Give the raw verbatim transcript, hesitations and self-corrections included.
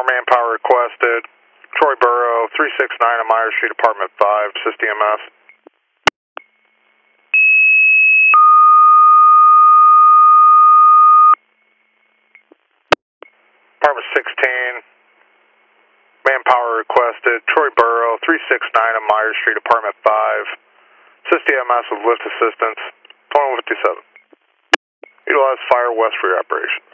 More manpower requested. Troy Borough, three six nine on Myers Street, Apartment five, assist E M S. Apartment sixteen, manpower requested. Troy Borough, three six nine on Myers Street, Apartment five, assist E M S with lift assistance, twenty-one fifty-seven. Utilize Fire West for your operation.